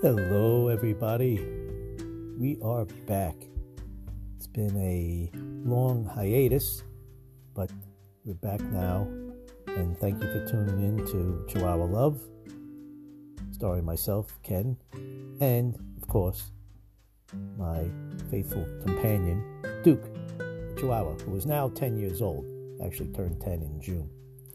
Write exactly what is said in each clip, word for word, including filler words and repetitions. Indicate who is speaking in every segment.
Speaker 1: Hello, everybody. We are back. It's been a long hiatus, but we're back now. And thank you for tuning in to Chihuahua Love, starring myself, Ken, and, of course, my faithful companion, Duke, Chihuahua, who is now ten years old. Actually turned ten in June.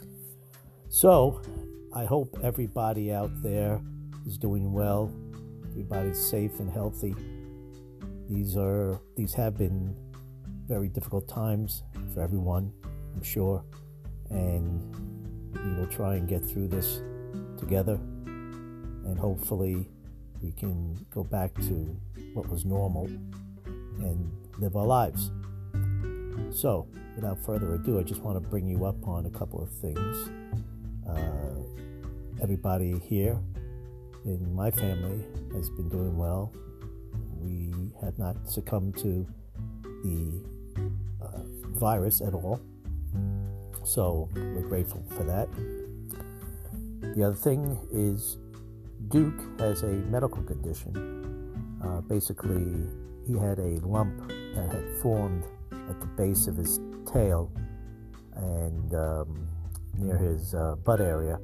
Speaker 1: So, I hope everybody out there is doing well. Everybody's safe and healthy. These are these have been very difficult times for everyone, I'm sure, and we will try and get through this together, and hopefully we can go back to what was normal and live our lives. So, without further ado, I just want to bring you up on a couple of things. Uh, everybody here in my family has been doing well. We have not succumbed to the uh, virus at all, so we're grateful for that. The other thing is Duke has a medical condition. Uh, basically, he had a lump that had formed at the base of his tail and um, near his uh, butt area,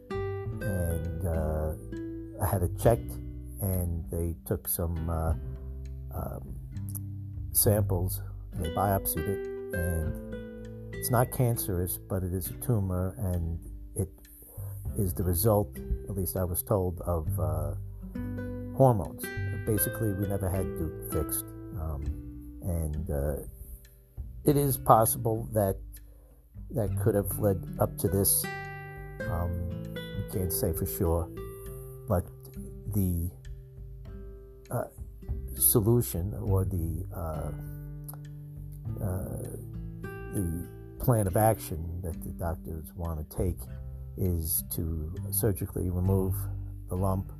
Speaker 1: and uh, I had it checked, and they took some uh, um, samples, and they biopsied it, and it's not cancerous, but it is a tumor, and it is the result, at least I was told, of uh, hormones. Basically, we never had Duke fixed, um, and uh, it is possible that that could have led up to this. Um, we can't say for sure, but the uh, solution or the uh, uh, the plan of action that the doctors want to take is to surgically remove the lump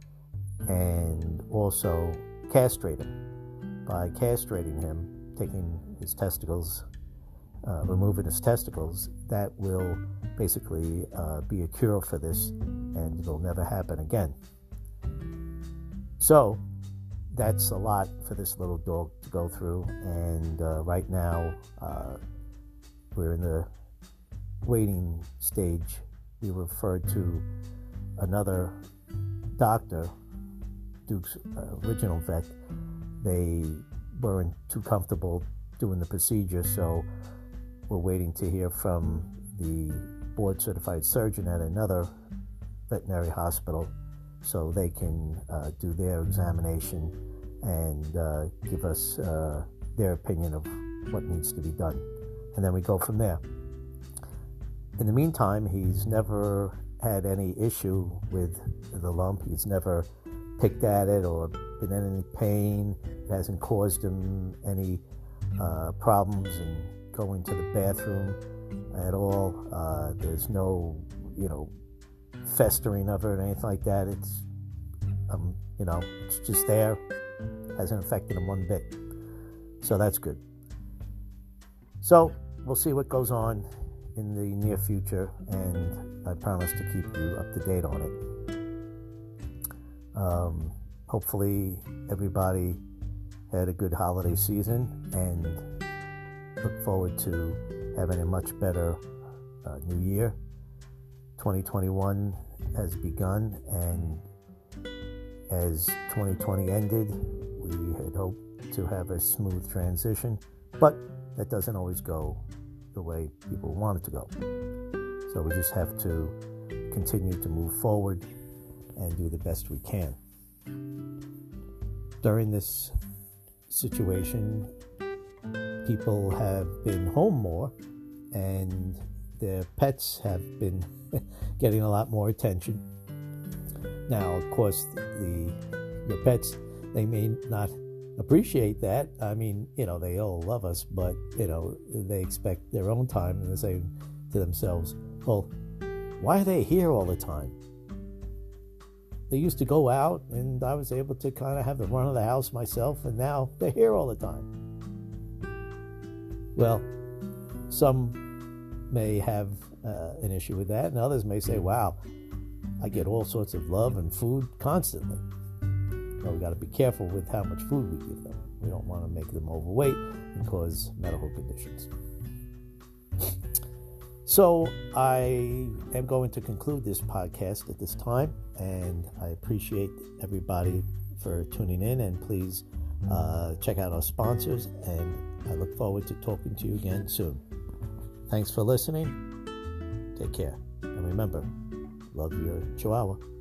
Speaker 1: and also castrate him. By castrating him, taking his testicles, uh, removing his testicles, that will basically uh, be a cure for this, and it'll never happen again. So that's a lot for this little dog to go through, and uh, right now uh, we're in the waiting stage. We referred to another doctor, Duke's uh, original vet. They weren't too comfortable doing the procedure, so we're waiting to hear from the board-certified surgeon at another veterinary hospital so they can uh, do their examination and uh, give us uh, their opinion of what needs to be done. And then we go from there. In the meantime, he's never had any issue with the lump. He's never picked at it or been in any pain. It hasn't caused him any uh, problems in going to the bathroom at all. Uh, there's no, you know, festering of it or anything like that. It's, um, you know, it's just there. Hasn't affected him one bit. So that's good. So we'll see what goes on in the near future, and I promise to keep you up to date on it. Um, hopefully everybody had a good holiday season, and look forward to having a much better uh, new year. twenty twenty-one has begun, and as twenty twenty ended, we had hoped to have a smooth transition, but that doesn't always go the way people want it to go. So we just have to continue to move forward and do the best we can. During this situation, people have been home more, and their pets have been getting a lot more attention. Now, of course, the your pets, they may not appreciate that. I mean, you know, they all love us, but, you know, they expect their own time, and they say to themselves, well, why are they here all the time? They used to go out, and I was able to kind of have the run of the house myself, and now they're here all the time. Well, some may have uh, an issue with that, and others may say, wow, I get all sorts of love and food constantly. So we got to be careful with how much food we give them. We don't want to make them overweight and cause medical conditions. So I am going to conclude this podcast at this time, and I appreciate everybody for tuning in, and please uh, check out our sponsors, and I look forward to talking to you again soon. Thanks for listening. Take care. And remember, love your Chihuahua.